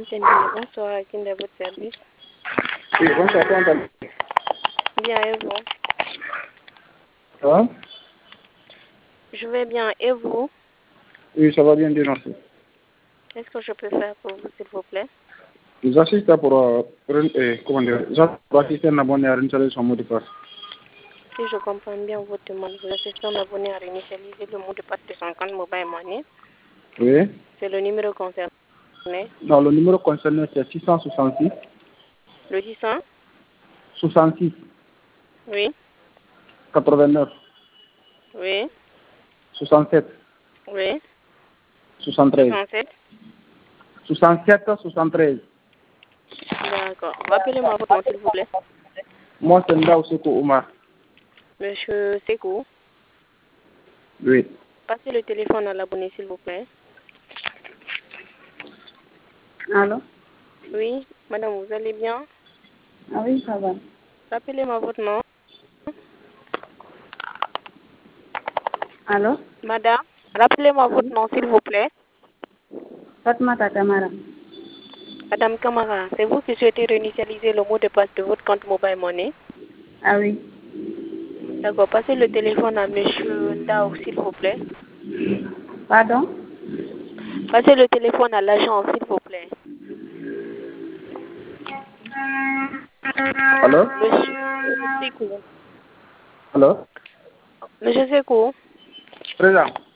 Antenne, bonsoir, à qui est votre service? Oui, bonsoir, comment allez-vous? Bien, et vous? Ça va? Je vais bien, et vous? Oui, ça va bien, bien, merci. Qu'est-ce que je peux faire pour vous, s'il vous plaît? Nous assistons pour assister à un abonné à réinstaller son mot de passe. Si je comprends bien votre demande, vous assistez un abonné à réinitialiser le mot de passe de son compte Mobile Money. Oui. C'est le numéro concerné. Non, le numéro concerné, c'est 666. Le 600? 66. Oui. 89. Oui. 67. Oui. 73. 67? 67, 73. D'accord. Rappelez-moi votre nom, s'il vous plaît. Moi, c'est Ndao Seko Omar. Monsieur Sekou, Oui. passez le téléphone à l'abonné, s'il vous plaît. Allô? Oui. Madame, vous allez bien? Ah oui, ça va. Rappelez-moi votre nom. Allô? Madame, rappelez-moi votre Oui. nom, s'il vous plaît. Fatmata Camara. Madame Camara, c'est vous qui souhaitez réinitialiser le mot de passe de votre compte Mobile Money? Ah oui. D'accord, passez le téléphone à monsieur Ndao, s'il vous plaît. Pardon? Passez le téléphone à l'agent, s'il vous plaît. Allô? Monsieur Sekou. Allô? Monsieur Sekou, Présent.